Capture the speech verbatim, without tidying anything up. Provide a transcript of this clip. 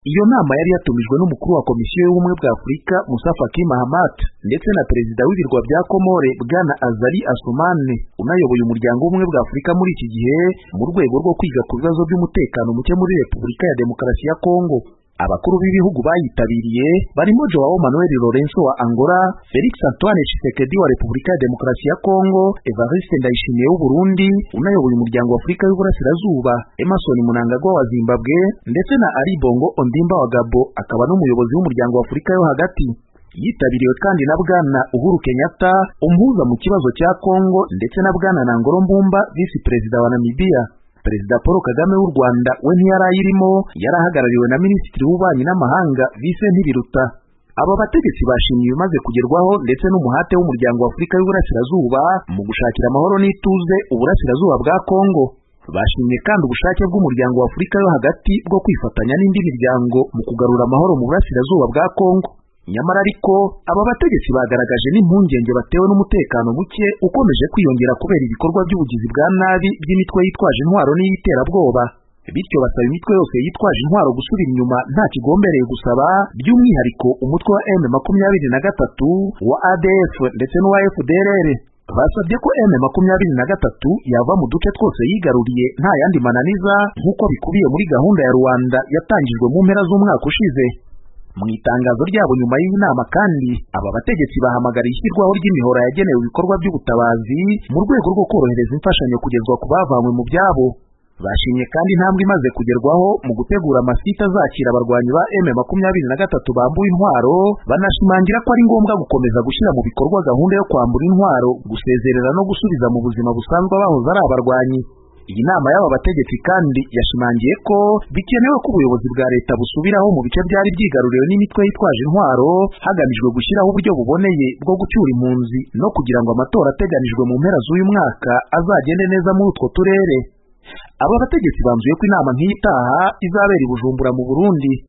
Iyo nama yari yatumijwe n'umukuru wa Komisiyo y'Ubumwe bwa Afurika Moussa Faki Mahamat ndetse na perezida w'ibirwa bya Komore Bwana Azali Assoumane unayoboye umuryango w'Ubumwe bwa Afurika muri iki gihe mu rwego rwo kwiga ku bibazo by'umutekano muke muri Repubulika ya Demokarasi ya Kongo. Abakuru b'ibihugu bayitabiriye barimo Joao Manuel Lourenço wa Angola, Felix Antoine Tshisekedi wa Repubulika ya Demokarasi ya Kongo, Evariste Ndayishimiye w'u Burundi unayoboye umuryango wa Afurika y'Uburasirazuba, Emmerson Mnangagwa wa Zimbabwe ndetse na Ali Bongo Ondimba wa Gabon akaba n'umuyobozi w'umuryango wa Afurika yo hagati. Yitabiriwe kandi na Bwana Uhuru Kenyatta umuhuza mu kibazo cya Kongo ndetse na Bwana Nangolo Mbumba Vice Perezida wa Namibia. Perezida Paul Kagame w'u Rwanda we ntiyarayirimo, yarahagarariwe na Minisitiri w'Ububanyi n'Amahanga Vincent Biruta. Aba bategetsi bashimiye ibimaze kugerwaho ndetse n'umuhate w'umuryango wa Afurika y'Uburasirazuba mu gushakira amahoro n'ituze uburasirazuba bwa Kongo. Bashimiye kandi ubushake bw'umuryango wa Afurika yo hagati bwo kwifatanya n'indi miryango mu kugarura amahoro mu burasirazuba bwa Kongo. Nyamara ariko aba bategetsi bagaragaje n'impungenge batewe n'umutekano muke ukomeje kwiyongera kubera ibikorwa by'ubugizi bwa nabi by'imitwe yitwaje intwaro n'iy'iterabwoba. Bityo basaba imitwe yose yitwaje intwaro gusubira inyuma nta kigombereye gusaba, by'umwihariko umutwe wa M makumyabiri na gatatu, wa A D F ndetse n'uwa F D L R. Basabye ko M makumyabiri na gatatu yava mu duce twose yigaruriye nta yandi mananiza nk'uko bikubiye muri gahunda ya Rwanda yatangijwe mu mpera z'umwaka ushize. Mu itangazo ryabo nyuma y'iyi nama kandi aba bategetsi bahamagariye ishyirwaho ry'imihora yagenewe ibikorwa by'ubutabazi mu rwego rwo korohereza imfashanyo kugezwa ku bavanywe mu byabo. Bashimye kandi intambwe imaze kugerwaho mu gutegura amasite azakira abarwanyi ba M makumyabiri na gatatu bambuye intwaro, banashimangira ko ari ngombwa gukomeza gushyira mu bikorwa gahunda yo kwambura intwaro, gusezerera no gusubiza mu buzima busanzwe abahoze ari abarwanyi. Iyi nama y'aba bategetsi kandi yashimangiye ko bikenewe ko ubuyobozi bwa leta busubiraho mu bice byari byigaruriwe n'imitwe yitwaje intwaro hagamijwe gushyiraho uburyo buboneye bwo gucyura impunzi no kugira ngo amatora ateganijwe mu mpera z'uyu mwaka azagende neza muri utwo turere. Aba bategetsi banzuye ko inama nk'iyi itaha izabera i Bujumbura mu Burundi.